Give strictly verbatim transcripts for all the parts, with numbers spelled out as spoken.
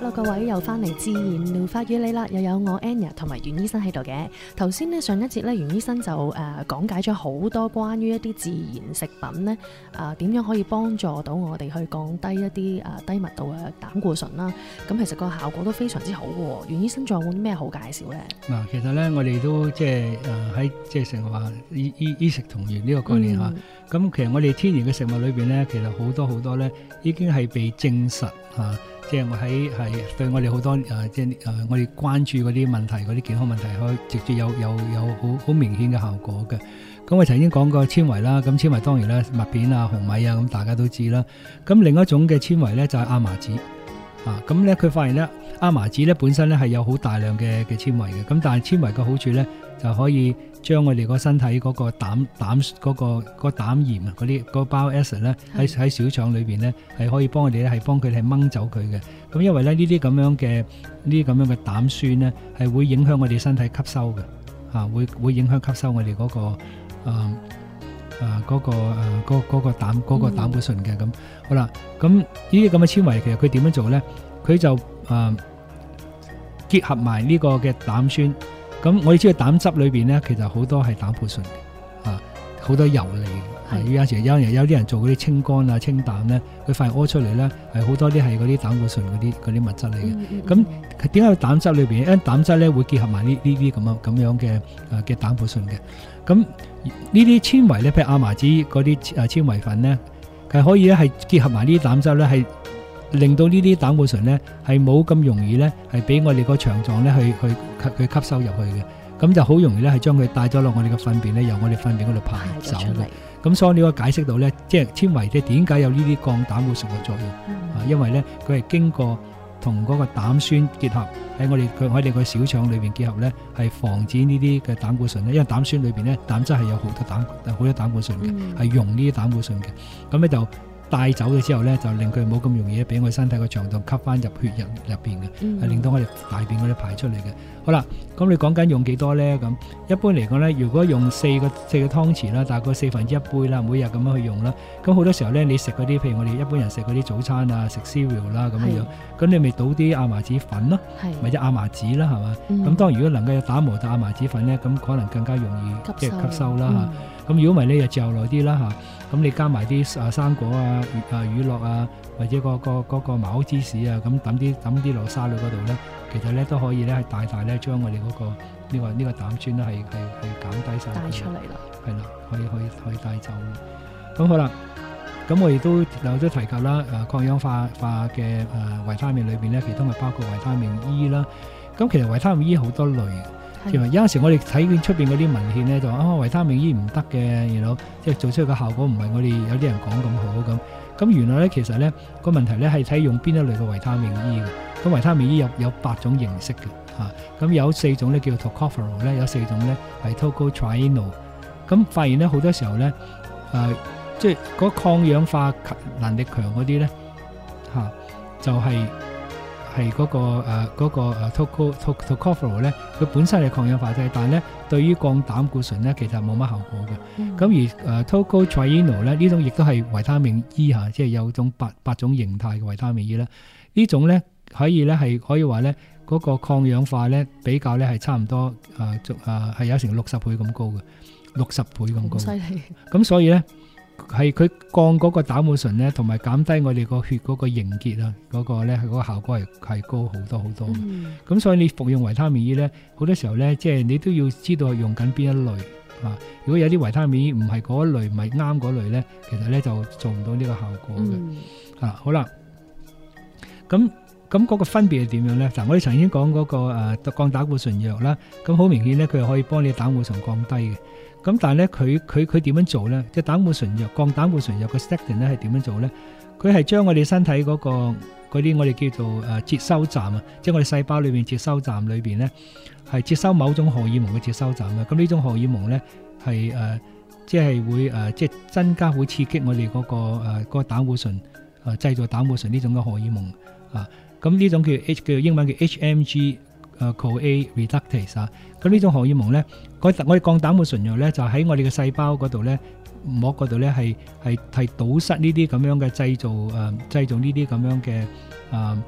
Hello， 各位又翻嚟自然療法與你啦，又有我 Anya 同埋袁醫生喺度嘅。頭先呢，上一節咧，袁醫生就誒、呃、講解咗好多關於一啲自然食品咧，誒點樣可以幫助到我哋去降低一啲誒、呃、低密度嘅膽固醇啦。咁其實個效果都非常之好嘅。袁醫生仲有冇啲咩好介紹咧？嗱， 其實咧我哋都即係誒喺即係成日話醫醫醫食同源呢個概念嚇。咁、嗯、其實我哋天然嘅食物裏邊咧，其實好多好多咧已經係被證實嚇。啊即係我喺係對我哋好多誒、呃，即係誒、呃、我哋關注嗰啲問題、嗰啲健康問題，可以直接有有有好好明顯嘅效果嘅。咁我曾經講過纖維啦，咁纖維當然啦，麥片啊、紅米啊，咁大家都知啦。咁另一種嘅纖維咧就係亞麻籽啊。咁咧佢發現咧，亞麻籽咧本身咧係有好大量嘅嘅纖維嘅。咁但係纖維嘅好處咧就可以將我哋個身體嗰個膽膽嗰個嗰個膽鹽啊，嗰啲嗰個 bile acid 咧喺喺小腸裏邊咧係可以幫我哋咧係幫佢哋係掹走佢嘅。咁因為咧呢啲咁樣嘅呢啲咁樣嘅膽酸咧係會影響我哋身體吸收嘅，嚇會會影響吸收我哋嗰個誒誒嗰個誒嗰嗰個膽嗰個膽固醇嘅。咁好啦，咁呢啲咁嘅纖維其實佢點樣做咧？佢就誒結合埋呢個嘅膽酸。咁我哋知道膽汁裏邊咧，其實好多係膽固醇嘅，啊好多油膩嘅。有時有人有啲人做嗰啲清肝啊、清膽咧，佢發現屙出嚟咧係好多啲係嗰啲膽固醇嗰啲嗰啲物質嚟嘅。咁點解膽汁裏邊？因為膽汁咧會結合埋呢呢啲咁樣咁樣嘅誒嘅膽固醇嘅。咁呢啲纖維咧，譬如亞麻籽嗰啲誒纖維粉咧，係可以咧係結合埋呢啲膽汁咧，係令到呢啲膽固醇咧係冇咁容易咧係俾我哋個腸臟咧去去去吸收入去嘅。咁就好容易咧係將佢帶咗落我哋嘅糞便咧，由我哋糞便嗰度排走嘅。咁所以你可以解釋到咧，即係纖維咧點解有呢啲降膽固醇嘅作用？嗯、啊，因為咧佢係經過同嗰個膽酸結合喺我哋佢喺你個小腸裏邊結合咧，係防止呢啲嘅膽固醇咧。因為膽酸裏邊咧膽汁係有好多膽好多膽固醇嘅，係溶呢啲膽固醇嘅。咁咧就帶走咗之後咧，就令佢冇咁容易俾我身體個腸道吸翻入血入入邊嘅，係、嗯、令到我哋大便嗰啲排出嚟嘅。好啦，咁你講緊用幾多咧？咁一般嚟講咧，如果用四個四個湯匙啦，大概四分之一杯啦，每日咁樣去用啦。咁好多時候咧，你食嗰啲，譬如我哋一般人食嗰啲早餐啊，食 cereal 啦咁樣樣，咁你咪倒啲亞麻籽粉咯，或者亞麻籽啦，係嘛？咁、嗯、當然如果能夠有打磨到亞麻籽粉咧，咁可能更加容易即係吸收啦嚇。咁如果唔係咧，就嚼耐啲啦嚇。咁你加埋啲啊生果啊、啊乳酪啊，或者、嗰個、嗰個嗰、嗰個茅芝士啊，咁抌啲抌啲落沙律嗰度咧，其實咧都可以咧係大大咧將我哋嗰、嗰個呢、呢個呢、呢個膽酸咧係係係減低晒，帶出嚟啦，係啦，可以可以可以帶走。咁好啦，咁我亦都有都提及啦，誒抗氧化化嘅誒維他命裏邊咧，其中係包括維他命 E 啦。咁其實維他命 E 好多類。有陣時我哋睇見出邊嗰啲文獻咧，就話啊維他命 E 唔得嘅，然後即係做出嚟嘅效果唔係我哋有啲人講咁好咁。咁原來咧其實咧個問題咧係睇用邊一類嘅維他命 E 嘅。咁維他命 E 有有八種形式嘅嚇，咁有四種咧叫 tocopherol 咧，有四種咧係 tocotrienol。咁發現咧好多時候咧誒，即係嗰抗氧化能力強嗰啲咧嚇，就係。係嗰、那個誒嗰、呃那個誒 toco tocopherol 咧，佢本身係抗氧化劑，但係咧對於降膽固醇咧其實冇乜效果嘅。咁、嗯、而誒 tocotrienol 咧呢種亦都係維他命 E 嚇，即係有種八八種形態嘅維他命 E 啦。呢種咧可以咧係可以話咧嗰個抗氧化咧比較咧係差唔多誒誒係有成六十倍咁高嘅，六十倍咁高。犀利！咁所以咧。係佢降嗰個膽固醇咧，同埋減低我哋個血嗰個凝結啊，嗰、那個咧係嗰個效果係係高好多好多嘅。咁、嗯、所以你服用維他命 E 咧，好多時候咧，即係你都要知道係用緊邊一類啊。如果有啲維他命 E 唔係嗰一類，唔係啱嗰類咧，其實咧就做唔到呢個效果嘅。嗯、啊，好啦，咁咁嗰個分別係點樣咧？嗱，我哋曾經講嗰、那個誒、呃、降膽固醇藥啦，咁好明顯咧，佢係可以幫你膽固醇降低嘅。咁但係咧，佢佢佢點樣做咧？即係膽固醇藥降膽固醇藥嘅 statin 咧係點樣做咧？佢係將我哋身體嗰、嗰個嗰啲我哋叫做誒、呃、接收站啊，即係我哋細胞裏邊接收站裏邊咧係接收某種荷爾蒙嘅接收站啊。咁呢種荷爾蒙咧係誒即係會誒、呃、即係增加會刺激我哋嗰、嗰個誒、呃嗰個膽固醇誒、呃、製造膽固醇呢種嘅荷爾蒙啊。咁呢種叫 H 叫英文叫 H M G。誒 CoA reductase 啊，咁呢種荷爾蒙咧，我哋降膽固醇藥咧，就喺我哋嘅細胞嗰度咧，膜嗰度咧，係係係堵塞呢啲咁樣嘅製造誒製造呢啲咁樣嘅誒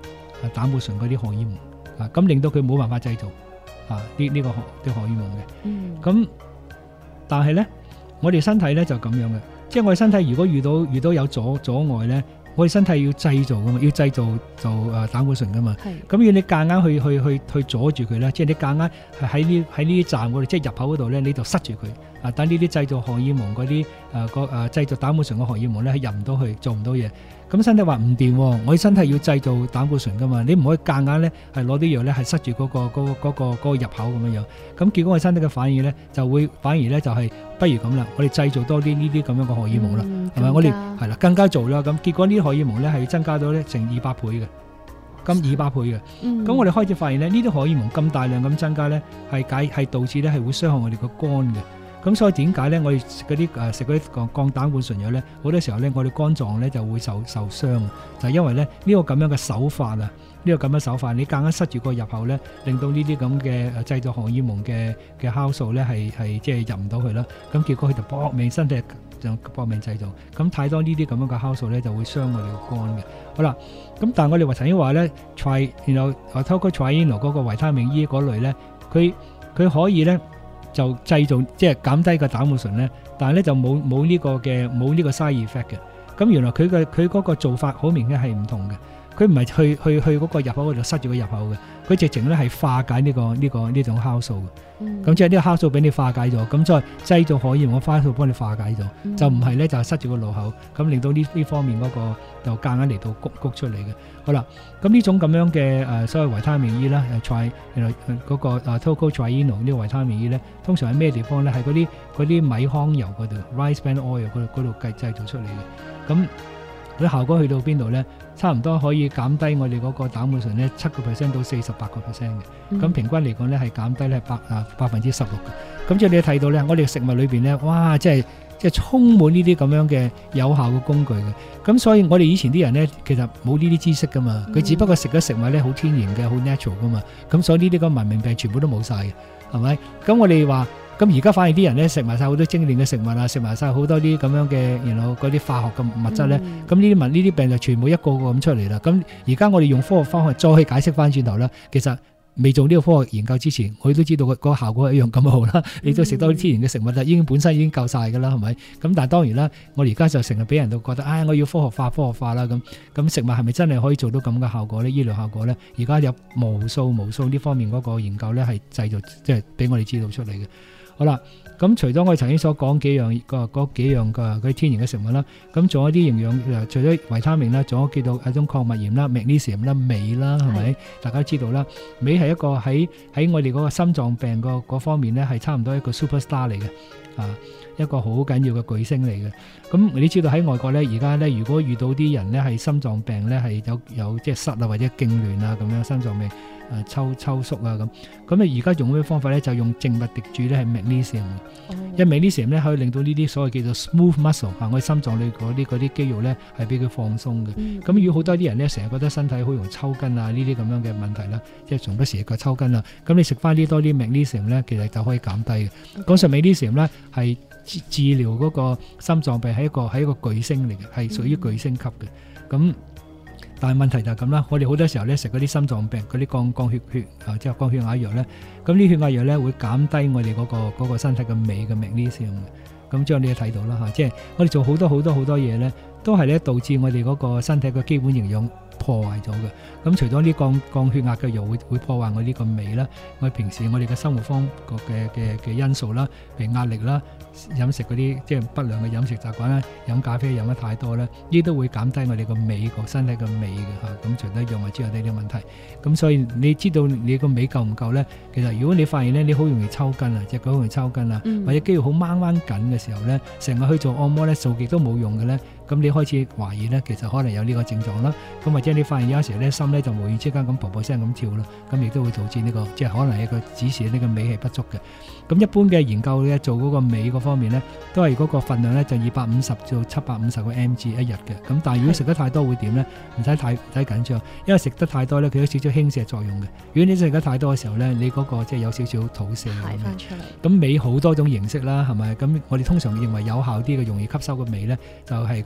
膽固醇嗰啲荷爾蒙啊，咁令到佢冇辦法製造啊呢呢個荷啲荷爾蒙嘅。咁、嗯、但係咧，我哋身體咧就咁樣嘅，即係我哋身體如果遇到遇到有阻阻礙咧，我哋身體要製造噶嘛，要製造就誒膽固醇噶嘛。咁要你夾硬去去去去阻住佢咧，即係你夾硬係喺呢喺呢啲站嗰度，即係入口嗰度咧，你就塞住佢。啊！等呢啲製造荷爾蒙嗰啲誒個誒製造膽固醇嘅荷爾蒙咧，係入唔到去，做唔到嘢。咁身體話唔掂，我身體要製造膽固醇噶嘛，你唔可以夾硬咧係攞啲藥咧係塞住嗰、嗰個嗰、嗰個嗰、嗰個嗰個入口咁樣樣。咁結果我身體嘅反應咧就會反而咧就係、是、不如咁啦，我哋製造多啲呢啲咁樣嘅荷爾蒙啦，係咪、嗯？我哋係啦，更加做啦。咁結果呢啲荷爾蒙咧係增加到咧成二百倍嘅，咁二百倍嘅。咁、嗯、我哋開始發現咧，呢啲荷爾蒙咁大量咁增加咧，係解係導致咧係會傷害我哋個肝嘅。咁所以點解咧？我哋食嗰啲誒食嗰啲降降膽固醇藥咧，好多時候咧，我哋肝臟咧就會受受傷，就係、是、因為咧呢、這個咁樣嘅手法啊，呢、這個咁樣手法，你夾硬塞住個入口咧，令到呢啲咁嘅製造荷爾蒙嘅嘅酵素咧係係即係入唔到去啦。咁結果佢就搏命身體就搏命製造，咁太多呢啲咁樣嘅酵素咧就會傷我哋個肝嘅。好啦，咁但係我哋話曾經話咧 ，try 然後 tocotrienol 嗰個維他命 E 嗰類咧，佢佢可以咧。就製造即係減低個膽固醇咧，但係咧就冇冇呢個嘅冇呢個 side effect 嘅。咁原來佢嘅佢嗰個做法好明顯係唔同嘅。佢唔係去去去嗰個入口嗰度塞住個入口嘅，佢直情咧係化解呢、這個呢、這個呢種酵素嘅。咁、嗯、即係呢個酵素俾你化解咗，咁再製造荷爾蒙嘅酵素幫你化解咗，嗯、就唔係咧就塞住個路口，咁令到呢呢方面嗰、那個就夾硬嚟到谷谷出嚟嘅。好啦，咁呢種咁樣嘅誒、呃、所謂維他命 E 啦，誒 tri 嗰個誒 tocotrienol 呢個維他命 E 咧，通常喺咩地方咧？係嗰啲嗰啲米糠油嗰度 rice bran oil 嗰度嗰度計製造出嚟嘅。咁佢效果去到邊度咧？差唔多可以減低我哋嗰個膽固醇咧七個 percent 到四十八個 percent 嘅。咁、嗯、平均嚟講咧係減低咧百啊百分之十六嘅。咁即係你睇到咧，我哋食物裏邊咧，哇！即係即係充滿呢啲咁樣嘅有效嘅工具嘅。咁所以我哋以前啲人咧，其實冇呢啲知識噶嘛。佢、嗯、只不過食咗食物咧好天然嘅，好 natural 噶嘛。咁所以呢啲咁文明病全部都冇晒嘅，係咪？咁我哋話。咁而家反而啲人咧食埋晒好多精煉嘅食物啊，食埋晒好多啲咁樣嘅，然後嗰啲化學嘅物質咧，咁呢啲物呢啲病就全部一個個咁出嚟啦。咁而家我哋用科學方法再去解釋翻轉頭啦，其實未做呢個科學研究之前，我都知道個個效果係一樣咁好啦。嗯、你都食多啲天然嘅食物啦，已經本身已經夠晒噶啦，係咪？咁但係當然啦，我而家就成日俾人都覺得，唉、哎，我要科學化，科學化啦咁。咁食物係咪真係可以做到咁嘅效果咧？醫療效果咧？而家有無數無數呢方面嗰個研究咧，係製造即係俾我哋知道出嚟嘅。好啦，咁除咗我哋曾經所講幾樣個嗰幾樣嘅嗰啲天然嘅食物啦，咁仲有一啲營養，除咗維他命啦，仲有叫做一種礦物鹽啦、magnesium 啦、鎂啦，係咪？大家都知道啦，鎂係一個喺喺我哋嗰個心臟病個嗰方面咧，係差唔多一個 superstar 嚟嘅，啊，一個好緊要嘅巨星嚟嘅。咁你知道喺外國咧，而家咧如果遇到啲人咧係心臟病咧係有有即係塞啊或者痙攣啊咁樣心臟病。誒抽抽縮啊咁，咁啊而家用咩方法咧？就用靜脈滴注咧係 magnesium，因為 magnesium 咧可以令到呢啲所謂叫做 smooth muscle 嚇，我哋心臟裏嗰啲嗰啲肌肉咧係俾佢放鬆嘅。咁、嗯、如果好多啲人咧成日覺得身體好容易抽筋啊呢啲咁樣嘅問題啦，即係從不時個抽筋啦，咁你食翻啲多啲 magnesium 咧，其實就可以減低嘅。講實 magnesium 咧係治治療嗰個心臟病係一個係一個巨星嚟嘅，係屬於巨星級嘅。咁、嗯但係問題就係咁啦，我哋好多時候咧食嗰啲心臟病嗰啲降降血血啊，即係降血壓藥咧，咁呢血壓藥咧會減低我哋嗰、嗰個嗰個身體嘅鎂嘅 magnesium 嘅，咁之後你都睇到啦嚇，即係我哋做好多好多好多嘢咧，都係咧導致我哋嗰個身體嘅基本營養破壞咗嘅。咁除咗啲降降血壓嘅藥會會破壞我呢個鎂啦，我哋平時我哋嘅生活方嘅嘅嘅因素啦，譬如壓力啦。飲食嗰啲即係不良嘅飲食習慣啦，飲咖啡飲得太多咧，呢都會減低我哋個鎂個身體嘅鎂嘅嚇。咁除咗藥物之外呢啲問題，咁所以你知道你個鎂夠唔夠咧？其實如果你發現咧你好容易抽筋啊，隻腳好容易抽筋啊，嗯、或者肌肉好掹掹緊嘅時候咧，成日去做按摩咧，做極都冇用嘅咧，咁你開始懷疑咧，其實可能有呢個症狀啦。咁或者你發現有時咧心咧就無意之間咁啵啵聲咁跳啦，咁亦都會導致呢、這個即係可能係一個指示呢個鎂係不足嘅。咁一般嘅研究咧做嗰個鎂個方面咧，都係嗰個份量咧就二百五十到七百五十個 mg 一日嘅。咁但係如果食得太多會點咧？唔使太唔使緊張，因為食得太多咧，佢有少少輕瀉作用嘅。如果你食得太多嘅時候咧，你嗰個即係有少少肚瀉排翻出嚟。咁鎂好多種形式啦，係咪？咁我哋通常認為有效啲嘅、容易吸收嘅鎂咧，就係咁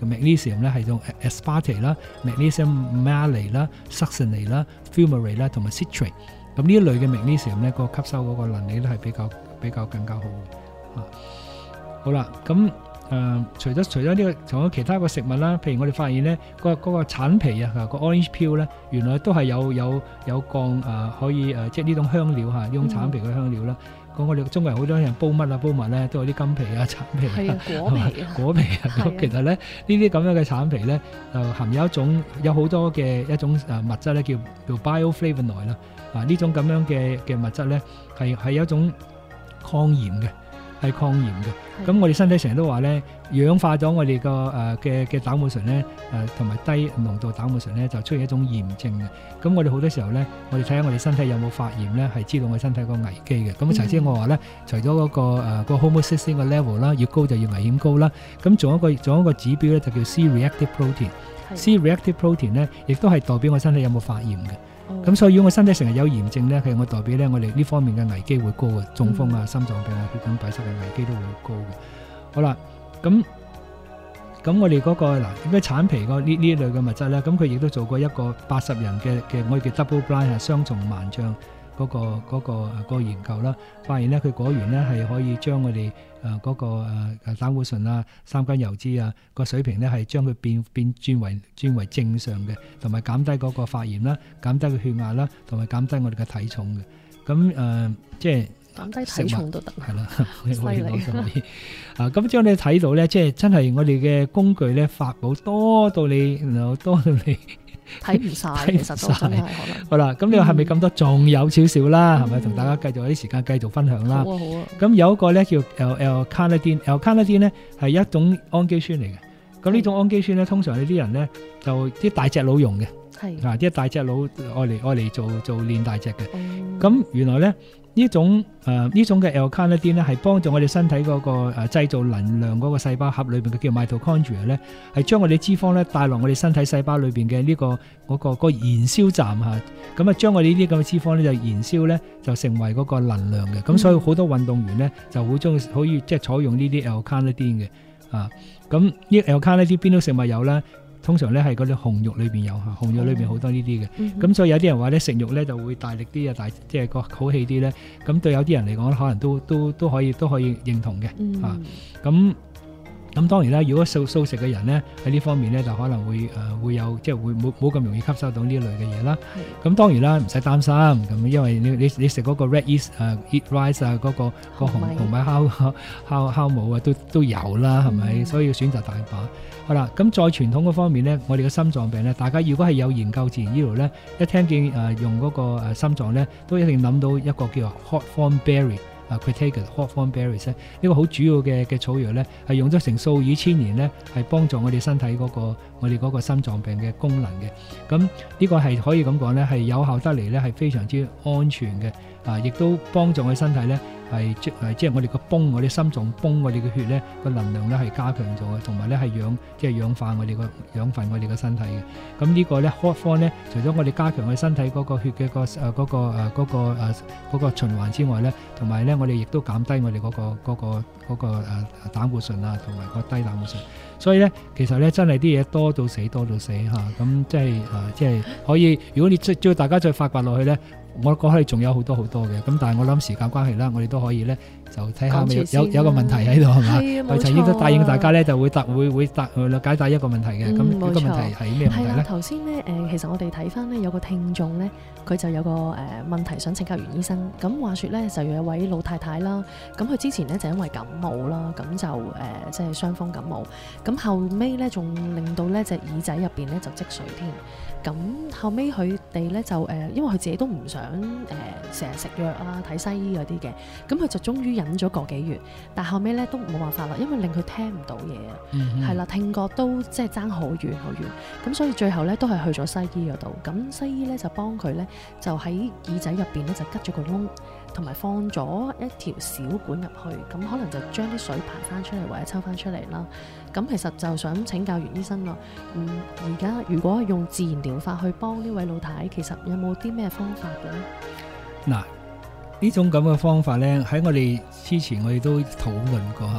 magnesium 咧係用 aspartate 啦、magnesium malate 啦、succinate 啦、fumarate 啦同埋 citrate。咁呢一類嘅 magnesium 咧，個吸收嗰個能力咧係比較比較更加好嘅。啊，好啦，咁誒、呃、除咗除咗呢、這個，仲有其他個食物啦。譬如我哋發現咧，嗰、那個嗰、那個橙皮啊，個 orange peel 咧，原來都係有有有降誒、呃，可以誒、呃，即係呢種香料嚇，呢種橙皮嘅香料啦。咁、嗯、我哋中國人好多人煲乜啊煲物咧，都有啲金皮啊、橙皮啊、 果皮啊、 果皮啊。咁其實咧，呢啲咁樣嘅橙皮咧，就含有一種有好多嘅一種誒物質咧，叫叫 bioflavonoid 啦。啊，呢種咁樣嘅嘅物質咧，係係有一種抗炎嘅，係抗炎嘅。咁我哋身體成日都話咧，氧化咗我哋個誒嘅嘅膽固醇咧，誒同埋低濃度膽固醇咧，就出現一種炎症嘅。咁我哋好多時候咧，我哋睇下我哋身體有冇發炎咧，係知道我哋身體個危機嘅。咁頭先我話咧，除咗嗰個誒個 homocysteine 嘅 level 啦，越高就越危險高啦。咁仲有一個仲有一個指標咧，就叫 C-reactive protein。C-reactive protein 咧，亦都係代表我身體有冇發炎嘅。咁、嗯、所以如果我身體成日有炎症咧，其實我代表咧我哋呢方面嘅危機會高嘅，中風啊、心臟病啊、血管閉塞嘅危機都會高嘅。好啦，咁咁我哋嗰、那個嗱，點解橙皮個呢呢一類嘅物質咧？咁佢亦都做過一個八十人嘅嘅我哋叫 double blind 係雙重盲障嗰、那個嗰、那個嗰、那個研究啦，發現咧佢果然咧係可以將我哋誒嗰個誒膽固醇啊、三甘油脂啊個水平咧係將佢變變轉為轉為正常嘅，同埋減低嗰個發炎啦、減低個血壓啦，同埋減低我哋嘅體重嘅。咁誒、呃、即係減低體重都得， 係啦，可以攞就可以。啊，咁將你睇到咧，即係真係我哋嘅工具咧，法寶多到你，然後多到你。 睇唔晒，其實都真係可能。 好啦，咁你話係咪咁多？仲、嗯、有少少啦，係咪？同大家繼續有啲時間繼續分享啦。 好啊，好啊。咁有一個咧叫 L-carnitine，L-carnitine 咧係一種氨基酸嚟嘅。咁呢種氨基酸咧，通常呢啲人咧就啲大隻佬用嘅，係啊，啲大隻佬愛嚟愛嚟做做練大隻嘅。咁、嗯、原來咧。呢種誒呢、呃、種嘅 L-carnitine 咧，係幫助我哋身體嗰、那個誒、呃、製造能量嗰個細胞核裏邊嘅叫 mitochondria 咧，係將我哋脂肪咧帶落我哋身體細胞裏邊嘅呢個嗰、那個、那個燃燒站嚇，咁啊將我哋呢啲咁嘅脂肪咧就燃燒咧就成為嗰個能量嘅，咁、嗯、所以好多運動員咧就會中可以即係採用呢啲 L-carnitine 嘅啊，咁呢 L-carnitine 邊種食物有咧？通常咧係嗰啲紅肉裏邊有嚇，紅肉裏邊好多呢啲嘅，咁、嗯、所以有啲人話咧食肉咧就會大力啲啊，大即係個好氣啲咧，咁對有啲人嚟講可能都都都可以都可以認同嘅嚇，咁、嗯。啊咁當然啦，如果素素食嘅人咧喺呢方面咧就可能會誒、呃、會有即係會冇冇咁容易吸收到呢類嘅嘢啦。咁當然啦，唔使擔心咁，因為你你你食嗰個 red yeast 誒、uh, eat rice 啊，嗰、那個個紅紅米酵酵酵母啊都都有啦，係咪、嗯？所以選擇大把。好啦，咁再傳統嗰方面咧，我哋嘅心臟病咧，大家如果係有研究自然醫療咧，一聽見誒、呃、用嗰個誒心臟咧，都一定諗到一個叫 hawthorn berry。啊 Crataegus hawthorn berries 咧，呢個好主要嘅嘅草藥咧，係用咗成數以千年咧，係幫助我哋身體嗰、那個我哋嗰個心臟病嘅功能嘅。咁呢個係可以咁講咧，係有效得嚟咧，係非常之安全嘅。啊，亦都幫助我哋身體咧，係即係即係我哋個泵，我哋心臟泵，我哋嘅血咧個能量咧係加強咗嘅，同埋咧係氧即係、就是、氧化我哋個養分我哋嘅身體嘅。咁呢個咧 hawthorn 咧，除咗我哋加強我哋身體嗰個血嘅個誒嗰個誒嗰個誒嗰個循環之外咧，同埋咧我哋亦都減低我哋嗰個嗰個嗰個誒膽固醇啊，同埋個低膽固醇。所以咧，其實咧真係啲嘢多到死，多到死嚇。咁即係誒，即係可以。如果你即係大家再發掘落去咧。我覺得仲有好多好多嘅，咁但係我諗時間關係啦，我哋都可以咧就睇下有有有個問題喺度係嘛？我陳醫都答應大家咧就會答會會答解答一個問題嘅，咁呢、嗯、個問題係咩問題咧？係啦， 頭先咧誒，其實我哋睇翻咧有個聽眾咧，佢就有個誒、呃、問題想請教袁醫生。咁話說咧就有一位老太太啦，咁佢之前咧就因為感冒啦，咁就誒即係傷風感冒，咁後尾咧仲令到咧隻耳仔入邊咧就積水添。咁後尾佢哋咧就誒、呃，因為佢自己都唔想誒成日食藥啊、睇西醫嗰啲嘅，咁佢就終於忍咗個幾月，但後尾咧都冇辦法啦，因為令佢聽唔到嘢啊，係啦、嗯，聽覺都即係爭好遠好遠，咁所以最後咧都係去咗西醫嗰度，咁西醫咧就幫佢咧就喺耳仔入邊咧就吉咗個窿，同埋放咗一條小管入去，咁可能就將啲水排翻出嚟或者抽翻出嚟啦。咁其實就想請教袁醫生啦，嗯，而家如果用自然療法去幫呢位老太，其實有冇啲咩方法嘅咧？ 嗱，呢種咁嘅方法咧，喺我哋之前我哋都討論過嚇。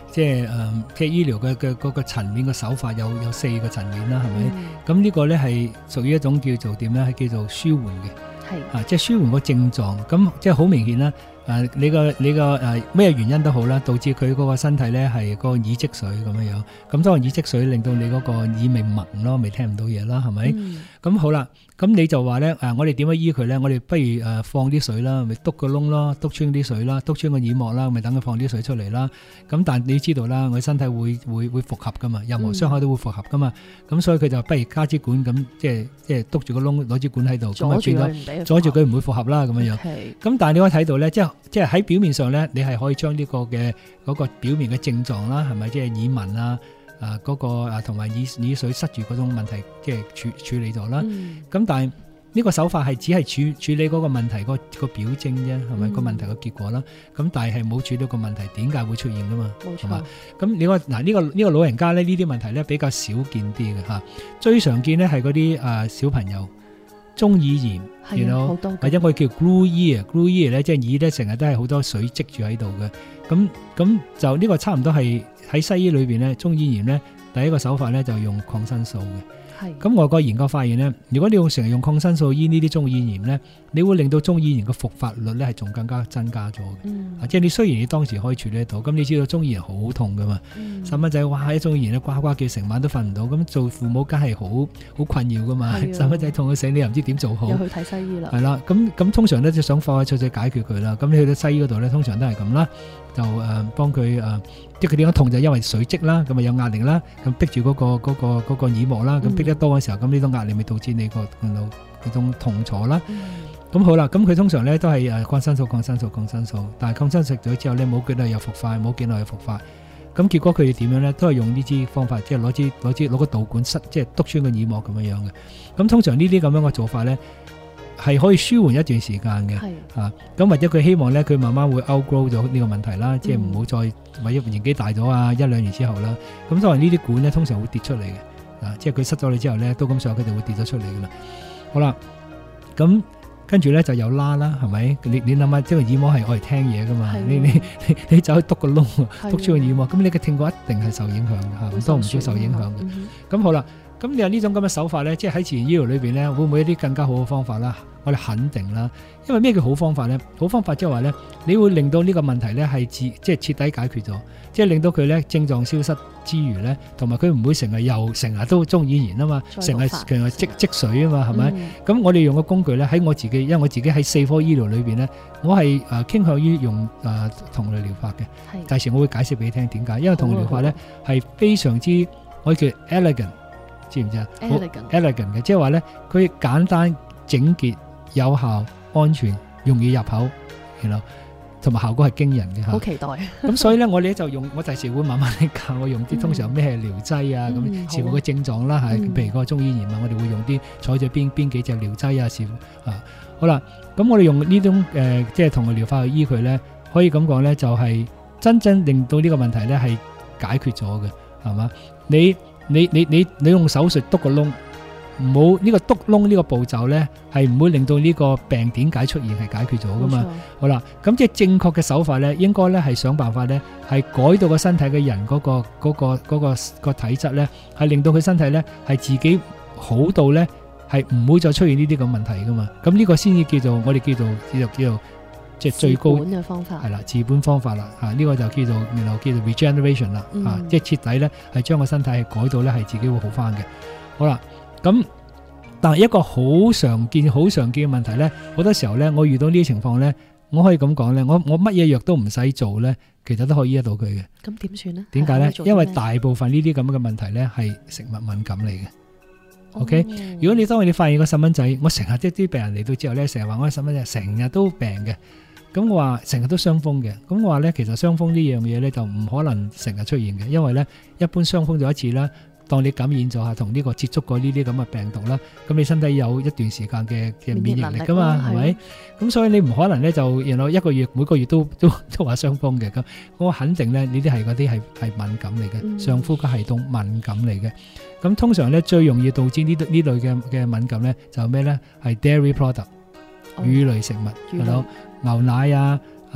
即係誒即係醫療嘅嘅嗰個層面嘅手法有有四個層面啦，係咪？咁、嗯、呢個咧係屬於一種叫做點咧？係叫做舒緩嘅，係啊，即係舒緩個症狀。咁即係好明顯啦。誒、啊，你個你個誒咩原因都好啦，導致佢嗰個身體咧係個耳積水咁樣樣。咁當然耳積水令到你嗰個耳鳴盲咯，未聽唔到嘢啦，係咪？咁、嗯、好啦，咁你就話咧誒，我哋點樣醫佢咧？我哋不如誒、呃、放啲水啦，咪篤個窿咯，篤穿啲水啦，篤穿個耳膜啦，咪等佢放啲水出嚟啦。咁但係你知道啦，我身體會會會復合噶嘛，任何傷害都會復合噶嘛。咁、嗯、所以佢就不如加支管咁，即係即係篤住個窿，攞支管喺度，咁啊變咗阻住佢唔會復合啦，咁樣樣。咁、okay. 但係你可以睇到咧，即係。即係喺表面上咧，你係可以將呢個嘅嗰個表面嘅症狀啦，係咪即係耳鳴啊、啊嗰個啊同埋耳耳水塞住嗰種問題，即係處處理咗啦。咁、嗯、但係呢個手法係只係處處理嗰個問題個個表徵啫，係咪、嗯、個問題個結果啦？咁但係係冇處理個問題點解會出現噶嘛？係嘛？咁你話嗱呢個呢、呢個老人家咧，呢啲問題咧比較少見啲嘅嚇，最常見咧係嗰啲啊小朋友。中耳炎，然後或者我哋叫 glue ear，glue ear 咧，即係耳咧成日都係好多水積住喺度嘅。咁咁就呢個差唔多係喺西醫裏邊咧，中耳炎咧第一個手法咧就用抗生素嘅。咁外國研究發現咧，如果你用成日用抗生素醫呢啲中耳炎咧，你會令到中耳炎嘅復發率咧係仲更加增加咗嘅。嗯、即係你雖然你當時可以處理得到，咁你知道中耳炎好痛噶嘛？細蚊仔哇一中耳炎咧呱呱叫成晚都瞓唔到，咁做父母梗係好好困擾噶嘛。細蚊仔痛到死，你又唔知點做好。 又去睇西醫啦。係啦， 咁咁通常咧就想快快脆脆解決佢啦。咁你去到西醫嗰度咧，通常都係咁啦。就誒、呃、幫佢誒、呃，即係佢點樣痛就因為水積啦，咁咪有壓力啦，咁逼住嗰、嗰個嗰、嗰個嗰個、耳膜啦，咁逼得多嘅時候，咁呢種壓力咪導致你個嗰種痛楚啦。咁、嗯、好啦，咁佢通常咧都係誒抗生素、抗生素、抗生素，但係抗生素食咗之後咧冇幾耐又復發，冇幾耐又復發，咁結果佢哋點樣咧？都係用呢支方法，即係攞支攞支攞個導管塞，即係篤穿個耳膜咁樣樣嘅。咁通常呢啲咁樣嘅做法咧，係可以舒緩一段時間嘅，嚇咁、啊、或者佢希望咧，佢慢慢會 outgrow 咗呢個問題啦，嗯、即係唔好再或者年紀大咗啊，一兩年之後啦，咁當然呢啲管咧通常會跌出嚟嘅，啊，即係佢塞咗你之後咧，都咁上佢就會跌咗出嚟噶啦。好啦，咁跟住咧就有拉啦，係咪？你你諗下，即係耳膜係愛嚟聽嘢噶嘛？你你你你走去篤個窿，篤出個耳膜，咁你嘅聽覺一定係受影響嘅嚇，唔多唔少受影響嘅。咁、嗯、好啦。咁你話呢種咁嘅手法咧，即係喺自然醫療裏邊咧，會唔會有啲更加好嘅方法啦？我哋肯定啦，因為咩叫好方法咧？好方法即係話咧，你會令到呢個問題咧係自即係徹底解決咗，即係令到佢咧症狀消失之餘咧，同埋佢唔會成日又成日都中耳炎啊嘛，成日成日積積水啊嘛，係咪？咁、嗯、我哋用個工具咧，喺我自己，因為我自己喺四科醫療裏邊咧，我係誒傾向於用誒同類療法嘅。第時我會解釋俾你聽點解，因為同類療法咧係非常之我叫 elegant。知唔知啊 ？elegant 嘅，即係話咧，佢簡單、整潔、有效、安全、容易入口，然後同埋效果係驚人嘅嚇。好期待。咁所以咧，我哋就用我第時會慢慢嚟教我用啲通常咩療劑啊，咁視乎個症狀啦，係譬如個中耳炎啊，我哋會用啲採取邊邊幾隻療劑啊，視乎啊。好啦，咁我哋用呢種誒即係同類療法去醫佢咧，可以咁講咧，就係真正令到呢個問題咧係解決咗嘅，係嘛？你你你你你用手術篤個窿，唔好呢個篤窿呢個步驟咧，係唔會令到呢個病點解出現係解決咗噶嘛？好啦，咁即係正確嘅手法咧，應該咧係想辦法咧，係改到個身體嘅人嗰個嗰個嗰個個體質咧，係令到佢身體咧係自己好到咧係唔會再出現呢啲咁問題噶嘛？咁呢個先至叫做我哋叫做叫做叫做即係最高嘅方法係啦，治本方法啦，嚇呢個就叫做然後叫做 regeneration 啦，嚇即係徹底咧係將個身體係改到咧係自己會好翻嘅。好啦，咁但係一個好常見、好常見嘅問題咧，好多時候咧，我遇到呢啲情況咧，我可以咁講咧，我我乜嘢藥都唔使做咧，其實都可以醫得到佢嘅。咁點算咧？點解咧？因為大部分呢啲咁嘅問題咧係食物敏感嚟嘅。OK，哦、如果你當你發現個細蚊仔，我成日即啲病人嚟到之後咧，成日話我細蚊仔成日都病嘅。咁我話成日都傷風嘅，咁我話咧其實傷風呢樣嘢咧就唔可能成日出現嘅，因為咧一般傷風咗一次啦，當你感染咗下同呢個接觸過呢啲咁嘅病毒啦，咁你身體有一段時間嘅嘅免疫力噶嘛，係咪？咁所以你唔可能咧就然後一個月每個月都都都話傷風嘅，咁我肯定咧呢啲係嗰啲係係敏感嚟嘅，嗯、上呼吸系統敏感嚟嘅。咁通常咧最容易導致呢呢類嘅嘅敏感咧就係咩咧？係 dairy product。乳類食物，係咯，牛奶啊、誒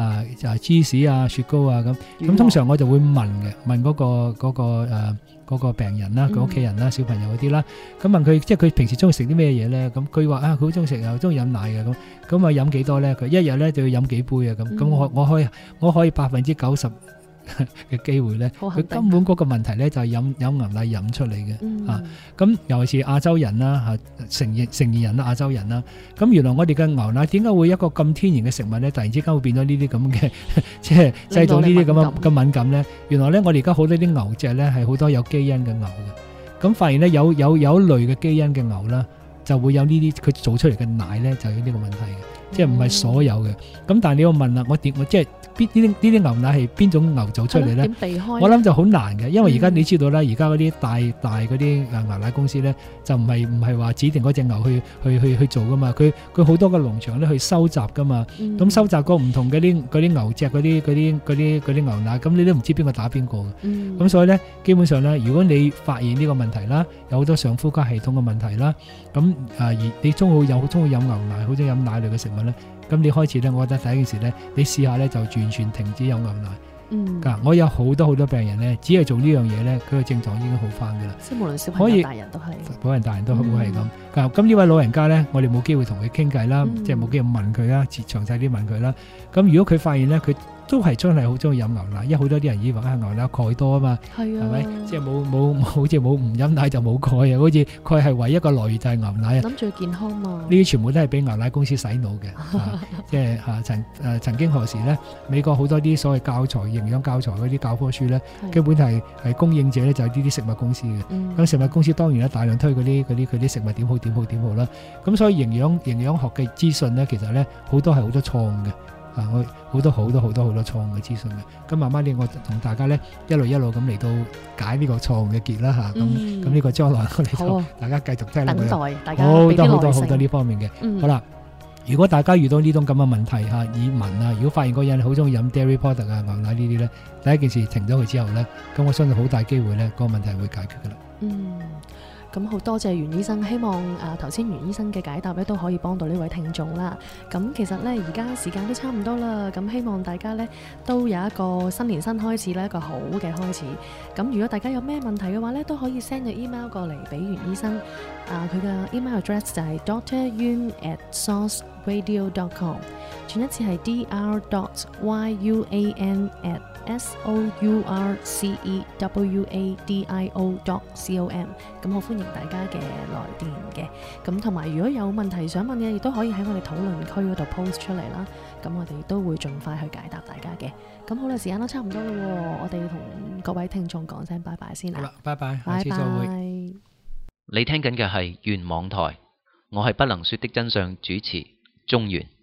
啊就係芝士啊、雪糕啊咁。咁通常我就會問嘅，問嗰、個嗰、個誒嗰、呃嗰個病人啦、佢屋企人啦、小朋友嗰啲啦，咁問佢即係佢平時中意食啲咩嘢咧？咁佢話啊，佢好中意食又中意飲奶嘅咁，咁啊飲幾多咧？佢一日咧就要飲幾杯啊咁。咁、嗯、我我可以我可以百分之九十嘅機會咧，佢根本嗰個問題咧就係飲飲牛奶飲出嚟嘅、嗯、啊！咁尤其是亞洲人啦嚇，成年成年人啦，亞洲人啦，咁原來我哋嘅牛奶點解會一個咁天然嘅食物咧，突然之間會變咗呢啲咁嘅，即係製造呢啲咁嘅咁敏感咧？原來咧，我哋而家好多啲牛隻咧係好多有基因嘅牛嘅，咁發現咧有有有一類嘅基因嘅牛啦，就會有呢啲佢做出嚟嘅奶咧就有呢個問題嘅，即係唔係所有嘅。咁但係你要問啦，我點我即係。邊呢啲呢啲牛奶係邊種牛做出嚟咧？我諗就好難嘅，因為而家你知道啦，而家嗰啲大大嗰啲誒牛奶公司咧，就唔係唔係話指定嗰隻牛去去去去做噶嘛，佢佢好多個農場咧去收集噶嘛，咁、嗯、收集過唔同嗰啲嗰啲牛隻嗰啲嗰啲嗰啲嗰啲牛奶，咁你都唔知邊個打邊個嘅，咁、嗯、所以咧基本上咧，如果你發現呢個問題啦，有好多上呼吸系統嘅問題啦，咁誒而你中意有中意飲牛奶，好中意飲奶類嘅食物咧。咁你開始咧，我覺得第一件事咧，你試下咧就完全停止飲牛奶。嗯，我有好多好多病人咧，只係做呢樣嘢咧，佢個症狀已經好翻噶啦。即係無論小朋友大人都係，老人大人都好係咁。咁呢位老人家咧，我哋冇機會同佢傾偈啦，嗯、即係冇機會問佢啦，詳細啲問佢啦。咁如果佢發現咧，佢都係真係好中意飲牛奶，因為好多啲人以為啊牛奶鈣多啊嘛，係啊，係咪？即係冇冇好似冇唔飲奶就冇鈣啊，好似鈣係唯一一個來源就係牛奶啊。諗住健康嘛？呢啲全部都係俾牛奶公司洗腦嘅，啊、即係嚇曾誒曾經何時咧？美國好多啲所謂教材、營養教材嗰啲教科書咧，基本係係供應者咧就係呢啲食物公司嘅。咁、嗯、食物公司當然咧大量推嗰啲嗰啲佢啲食物點好點好點好啦。咁所以營養營養學嘅資訊咧，其實咧好多係好多錯誤嘅。啊！我好多好多好多好多錯誤嘅資訊嘅，咁慢慢啲我同大家咧一路一路咁嚟到解呢個錯誤嘅結啦嚇，咁咁呢個將來我哋就大家繼續聽落去，等待大家好多好多好多呢方面嘅。嗯、好啦，如果大家遇到呢種咁嘅問題嚇，耳聞啊，如果發現個人好中意飲 dairy product 啊牛奶呢啲咧，第一件事停咗佢之後咧，咁我相信好大機會咧，個問題會解決噶啦。嗯。咁好多謝袁醫生，希望誒頭先袁醫生嘅解答咧都可以幫到呢位聽眾啦。咁其實咧而家時間都差唔多啦，咁希望大家咧都有一個新年新開始咧一個好嘅開始。咁如果大家有咩問題嘅話咧，都可以 send 個 email 過嚟俾袁醫生。啊，佢嘅 email address 就係 doctor yuen at source radio dot com， 轉一次係 dr dot yuan at s o u r c e w a d i o dot com。 咁好歡迎大家嘅來電嘅。咁同埋如果有問題想問嘅，亦都可以喺我哋討論區嗰度 post 出嚟啦。咁我哋都會盡快去解答大家嘅。咁好啦，時間都差唔多啦，我哋同各位聽眾講聲拜拜先啦。好啦，拜拜，下次再會。你聽緊嘅係原網台，我係不能說的真相主持鍾原。